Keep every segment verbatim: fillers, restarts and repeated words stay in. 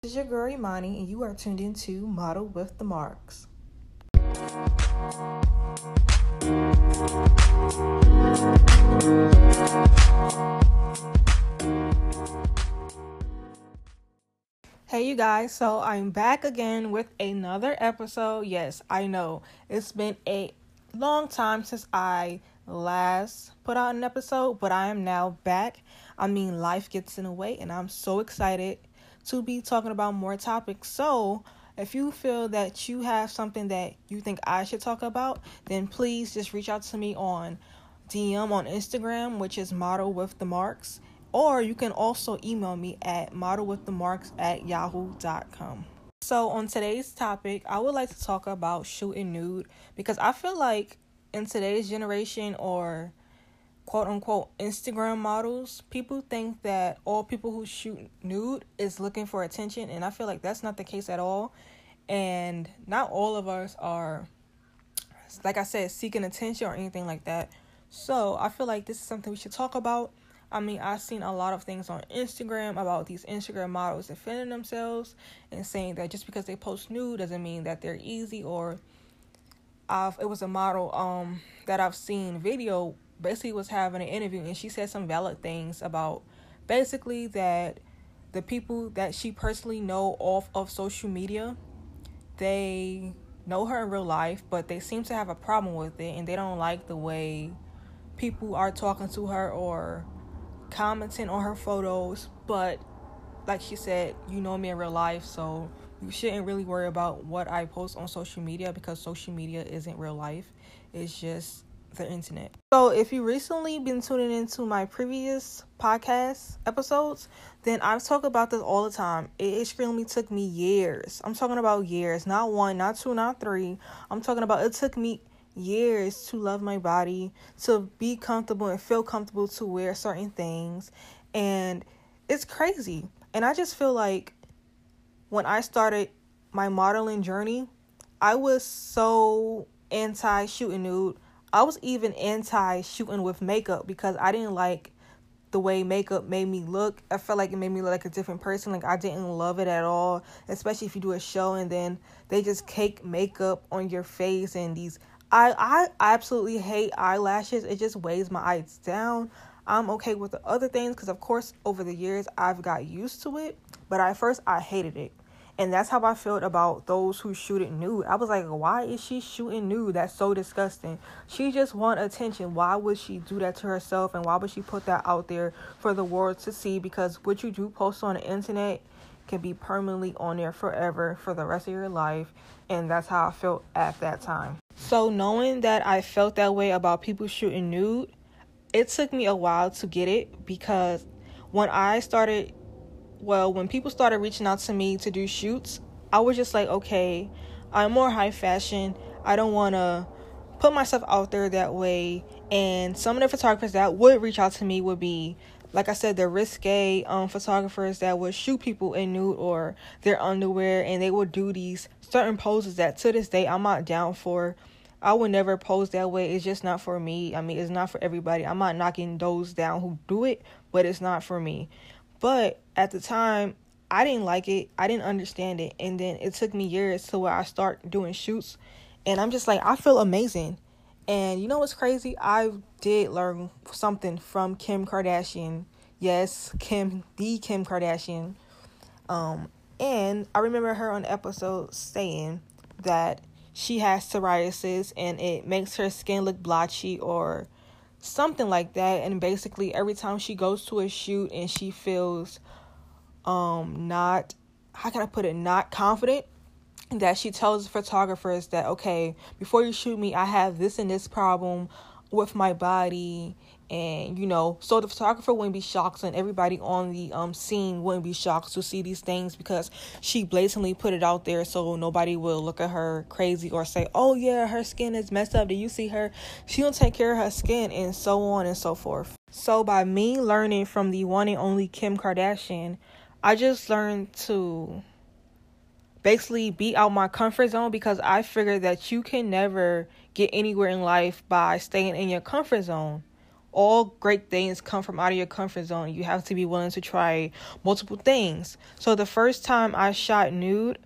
This is your girl Imani, and you are tuned into Model with the Marks. Hey you guys, so I'm back again with another episode. Yes, I know it's been a long time since I last put out an episode, but I am now back. I mean, life gets in the way, and I'm so excited to be talking about more topics. So if you feel that you have something that you think I should talk about, then please just reach out to me on D M on Instagram, which is Model with the Marks. Or you can also email me at modelwiththemarks at yahoo dot com. So on today's topic, I would like to talk about shooting nude because I feel like in today's generation, or quote unquote Instagram models, people think that all people who shoot nude is looking for attention, and I feel like that's not the case at all. And not all of us are, like I said, seeking attention or anything like that. So I feel like this is something we should talk about. I mean, I've seen a lot of things on Instagram about these Instagram models defending themselves and saying that just because they post nude doesn't mean that they're easy. Or I've, it was a model um that I've seen video basically was having an interview, and she said some valid things about basically that the people that she personally know off of social media, they know her in real life, but they seem to have a problem with it, and they don't like the way people are talking to her or commenting on her photos. But like she said, you know me in real life, so you shouldn't really worry about what I post on social media, because social media isn't real life. It's just the internet. So if you recently been tuning into my previous podcast episodes, then I've talked about this all the time. It extremely took me years. I'm talking about years, not one, not two, not three. I'm talking about it took me years to love my body, to be comfortable and feel comfortable to wear certain things. And it's crazy. And I just feel like when I started my modeling journey, I was so anti shooting nude. I was even anti shooting with makeup because I didn't like the way makeup made me look. I felt like it made me look like a different person. Like, I didn't love it at all, especially if you do a show and then they just cake makeup on your face and these I, I absolutely hate eyelashes. It just weighs my eyes down. I'm okay with the other things because, of course, over the years, I've got used to it. But at first, I hated it. And that's how I felt about those who shoot it nude. I was like, why is she shooting nude? That's so disgusting. She just want attention. Why would she do that to herself? And why would she put that out there for the world to see? Because what you do post on the internet can be permanently on there forever for the rest of your life. And that's how I felt at that time. So knowing that I felt that way about people shooting nude, it took me a while to get it, because when I started, well, when people started reaching out to me to do shoots, I was just like, okay, I'm more high fashion. I don't want to put myself out there that way. And some of the photographers that would reach out to me would be, like I said, the risque um, photographers that would shoot people in nude or their underwear, and they would do these certain poses that to this day I'm not down for. I would never pose that way. It's just not for me. I mean, it's not for everybody. I'm not knocking those down who do it, but it's not for me. But at the time, I didn't like it. I didn't understand it. And then it took me years to where I start doing shoots, and I'm just like, I feel amazing. And you know what's crazy? I did learn something from Kim Kardashian. Yes, Kim, the Kim Kardashian. Um, and I remember her on the episode saying that she has psoriasis and it makes her skin look blotchy or something like that. And basically every time she goes to a shoot and she feels um not, how can I put it, not confident, that she tells photographers that, okay, before you shoot me, I have this and this problem with my body. And, you know, so the photographer wouldn't be shocked, and everybody on the um scene wouldn't be shocked to see these things, because she blatantly put it out there so nobody will look at her crazy or say, oh yeah, her skin is messed up, do you see her? She don't take care of her skin, and so on and so forth. So by me learning from the one and only Kim Kardashian, I just learned to basically be out my comfort zone, because I figured that you can never get anywhere in life by staying in your comfort zone. all great things come from out of your comfort zone. You have to be willing to try multiple things. So the first time I shot nude,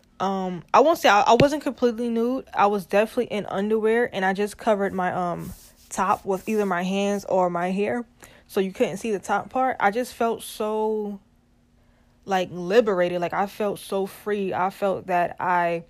um, I won't say I, I wasn't completely nude. I was definitely in underwear, and I just covered my um top with either my hands or my hair, so you couldn't see the top part. I just felt so like liberated. Like I felt so free. I felt that I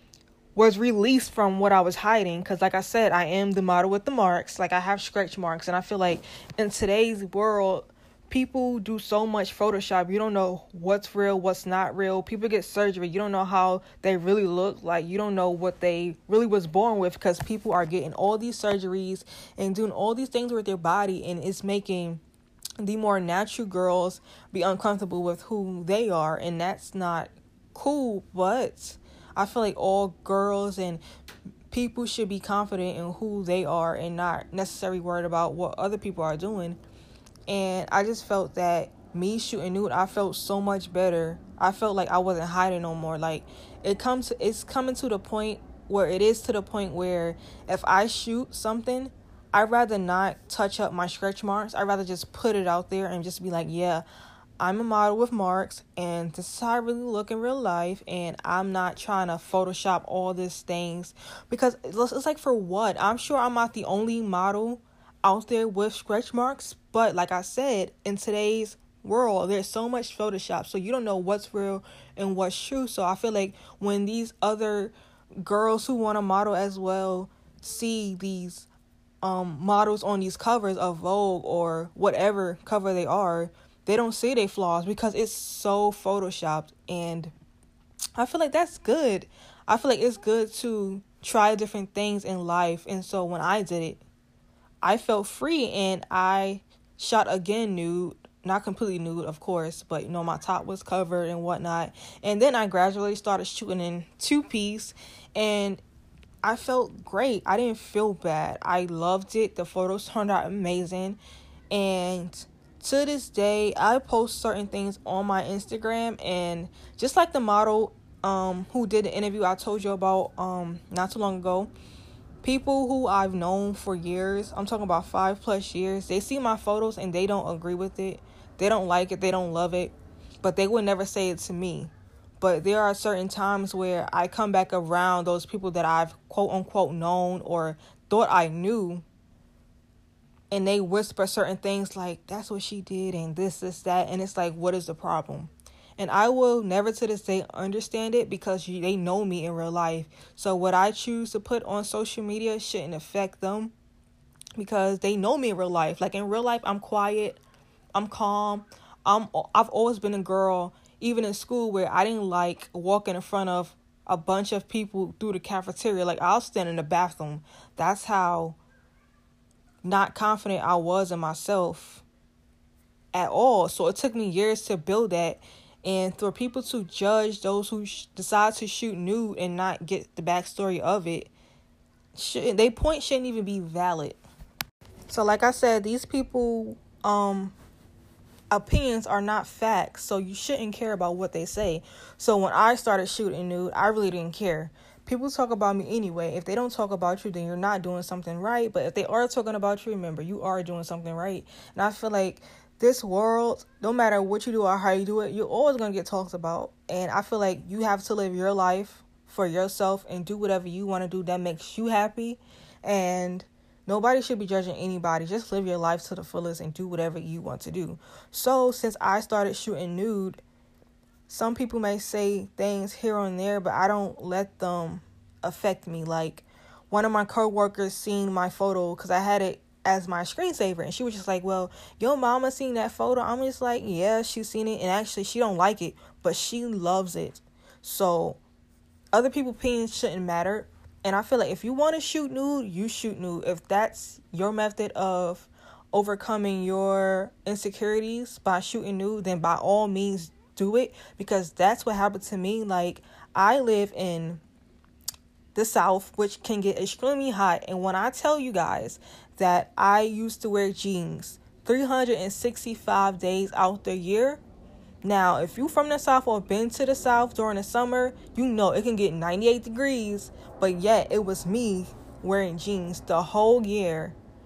was released from what I was hiding, because like I said, I am the model with the marks. Like I have stretch marks, and I feel like in today's world, people do so much Photoshop. You don't know what's real, what's not real. People get surgery. You don't know how they really look like. You don't know what they really was born with, because people are getting all these surgeries and doing all these things with their body, and it's making the more natural girls be uncomfortable with who they are, and that's not cool. But I feel like all girls and people should be confident in who they are and not necessarily worried about what other people are doing. And I just felt that me shooting nude, I felt so much better. I felt like I wasn't hiding no more. Like it comes to, it's coming to the point where it is to the point where if I shoot something, I'd rather not touch up my stretch marks. I'd rather just put it out there and just be like, yeah, I'm a model with marks, and this is how I really look in real life, and I'm not trying to Photoshop all these things, because it's like, for what? I'm sure I'm not the only model out there with stretch marks, but like I said, in today's world, there's so much Photoshop, so you don't know what's real and what's true. So I feel like when these other girls who want to model as well see these um models on these covers of Vogue or whatever cover they are, they don't see their flaws because it's so Photoshopped. And I feel like that's good. I feel like it's good to try different things in life. And so when I did it, I felt free, and I shot again nude. Not completely nude, of course, but, you know, my top was covered and whatnot. And then I gradually started shooting in two-piece, and I felt great. I didn't feel bad. I loved it. The photos turned out amazing. And to this day, I post certain things on my Instagram, and just like the model um who did the interview I told you about um not too long ago, people who I've known for years, I'm talking about five plus years, they see my photos and they don't agree with it. They don't like it. They don't love it, but they would never say it to me. But there are certain times where I come back around those people that I've quote unquote known or thought I knew, and they whisper certain things like, that's what she did, and this, this, that. And it's like, what is the problem? And I will never to this day understand it, because you, they know me in real life. So what I choose to put on social media shouldn't affect them, because they know me in real life. Like in real life, I'm quiet. I'm calm. I'm, I've always been a girl, even in school, where I didn't like walking in front of a bunch of people through the cafeteria. Like I'll stand in the bathroom. That's how not confident I was in myself at all. So it took me years to build that. And for people to judge those who sh- decide to shoot nude and not get the backstory of it, should, they point shouldn't even be valid. So like I said, these people um opinions are not facts, so you shouldn't care about what they say. So when I started shooting nude, I really didn't care. People talk about me anyway. If they don't talk about you, then you're not doing something right. But if they are talking about you, remember, you are doing something right. And I feel like this world, no matter what you do or how you do it, you're always going to get talked about. And I feel like you have to live your life for yourself and do whatever you want to do that makes you happy. And nobody should be judging anybody. Just live your life to the fullest and do whatever you want to do. So since I started shooting nude, some people may say things here and there, but I don't let them affect me. Like one of my coworkers seen my photo because I had it as my screensaver, and she was just like, well, your mama seen that photo. I'm just like, yeah, she's seen it, and actually she don't like it, but she loves it. So other people's opinions shouldn't matter. And I feel like if you want to shoot nude, you shoot nude. If that's your method of overcoming your insecurities by shooting nude, then by all means do it, because that's what happened to me. Like I live in the South, which can get extremely hot, and when I tell you guys that I used to wear jeans three hundred sixty-five days out the year. Now, if you from the South or been to the South during the summer, you know it can get ninety-eight degrees, but yet it was me wearing jeans the whole year.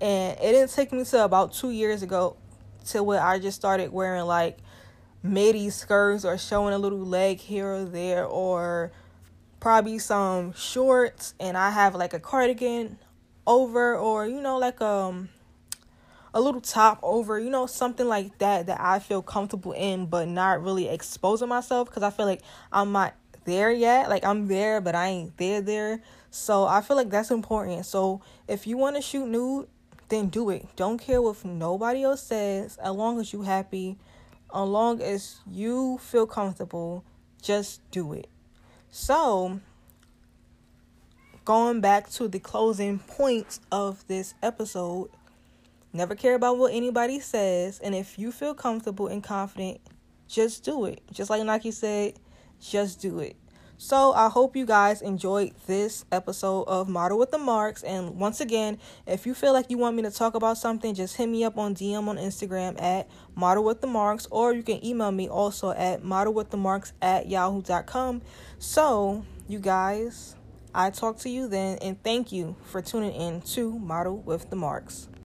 And it didn't take me to about two years ago to where I just started wearing like midi skirts or showing a little leg here or there, or probably some shorts, and I have like a cardigan over, or you know, like um a little top over, you know, something like that that I feel comfortable in, but not really exposing myself, because I feel like I'm not there yet. Like, I'm there, but I ain't there there. So I feel like that's important. So if you want to shoot nude, then do it. Don't care what nobody else says, as long as you happy, as long as you feel comfortable, just do it. So going back to the closing points of this episode, never care about what anybody says, and if you feel comfortable and confident, just do it. Just like Nike said, just do it. So I hope you guys enjoyed this episode of Model with the Marks. And once again, if you feel like you want me to talk about something, just hit me up on D M on Instagram at Model with the Marks, or you can email me also at modelwiththemarks at yahoo dot com. So you guys, I talk to you then, and thank you for tuning in to Model with the Marks.